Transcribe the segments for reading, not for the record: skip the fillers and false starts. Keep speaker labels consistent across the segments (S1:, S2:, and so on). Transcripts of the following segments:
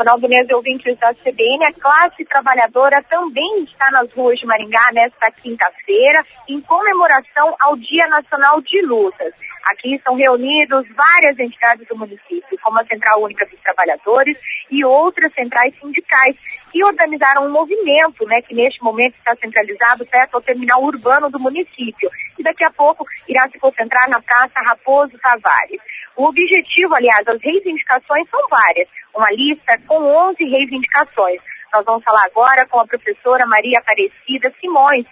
S1: Ronaldo Neves e ouvintes da CBN, a classe trabalhadora também está nas ruas de Maringá nesta quinta-feira, em comemoração ao Dia Nacional de Lutas. Aqui estão reunidos várias entidades do município, como a Central Única dos Trabalhadores e outras centrais sindicais, que organizaram um movimento, que neste momento está centralizado perto ao terminal urbano do município, e daqui a pouco irá se concentrar na Praça Raposo Tavares. O objetivo, aliás, as reivindicações são várias, uma lista com 11 reivindicações. Nós vamos falar agora com a professora Maria Aparecida Simões,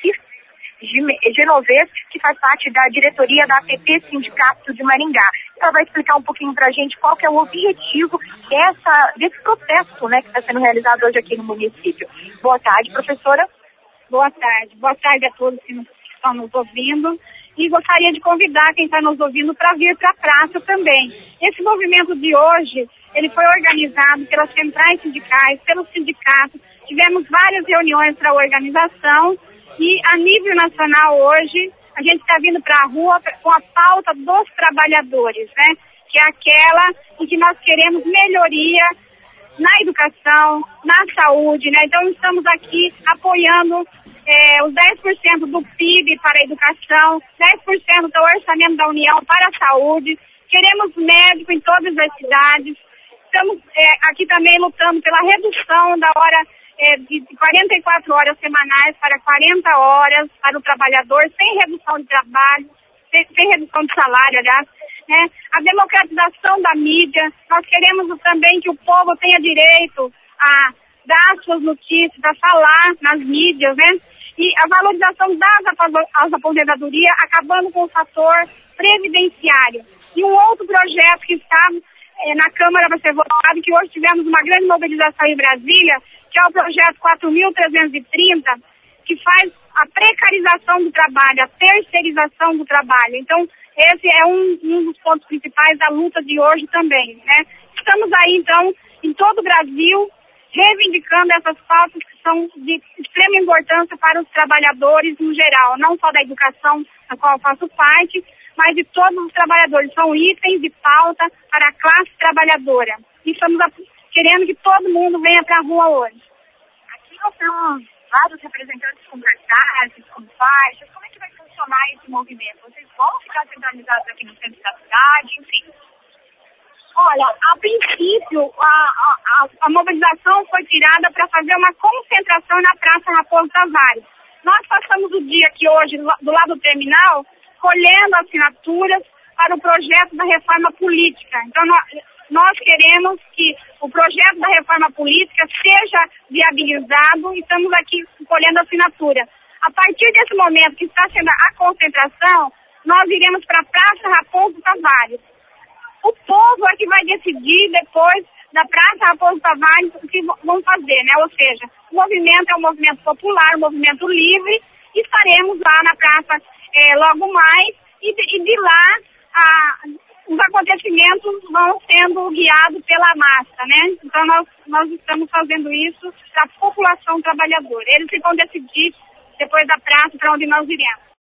S1: Genovês, que faz parte da diretoria da APP Sindicato de Maringá. Ela vai explicar um pouquinho para a gente qual que é o objetivo desse protesto, que está sendo realizado hoje aqui no município. Boa tarde, professora.
S2: Boa tarde a todos que estão nos ouvindo. E gostaria de convidar quem está nos ouvindo para vir para a praça também. Esse movimento de hoje, ele foi organizado pelas centrais sindicais, pelos sindicatos. Tivemos várias reuniões para a organização e a nível nacional hoje, a gente está vindo para a rua com a pauta dos trabalhadores, que é aquela em que nós queremos melhoria na educação, na saúde, Então estamos aqui apoiando os 10% do PIB para a educação, 10% do orçamento da União para a saúde. Queremos médico em todas as cidades. Estamos aqui também lutando pela redução da hora de 44 horas semanais para 40 horas para o trabalhador, sem redução de trabalho, sem redução de salário, aliás. A democratização da mídia. Nós queremos também que o povo tenha direito a dar suas notícias, a falar nas mídias, E a valorização das aposentadorias, acabando com o fator previdenciário. E um outro projeto que está na Câmara para ser votado, que hoje tivemos uma grande mobilização em Brasília, que é o projeto 4.330, que faz a precarização do trabalho, a terceirização do trabalho. Então, esse é um dos pontos principais da luta de hoje também, Estamos aí, então, em todo o Brasil, reivindicando essas pautas que são de extrema importância para os trabalhadores no geral, não só da educação, da qual eu faço parte, mas de todos os trabalhadores. São itens de pauta para a classe trabalhadora. E estamos querendo que todo mundo venha para a rua hoje.
S1: Aqui nós temos vários representantes com cartazes, com faixas. Como é que vai funcionar esse movimento? Vocês vão ficar centralizados aqui no centro da cidade, enfim?
S2: Olha, a princípio, a mobilização foi tirada para fazer uma concentração na Praça Raposo Tavares. Nós passamos o dia aqui hoje, do lado do terminal, colhendo assinaturas para o projeto da reforma política. Então, nós queremos que o projeto da reforma política seja viabilizado e estamos aqui colhendo assinatura. A partir desse momento que está sendo a concentração, nós iremos para a Praça Raposo Tavares. O povo é que vai decidir depois da Praça Raposo Tavares o que vão fazer, Ou seja, o movimento é um movimento popular, um movimento livre, e estaremos lá na praça logo mais, e de lá os acontecimentos vão sendo guiados pela massa, Então nós estamos fazendo isso para a população trabalhadora. Eles que vão decidir depois da praça para onde nós iremos.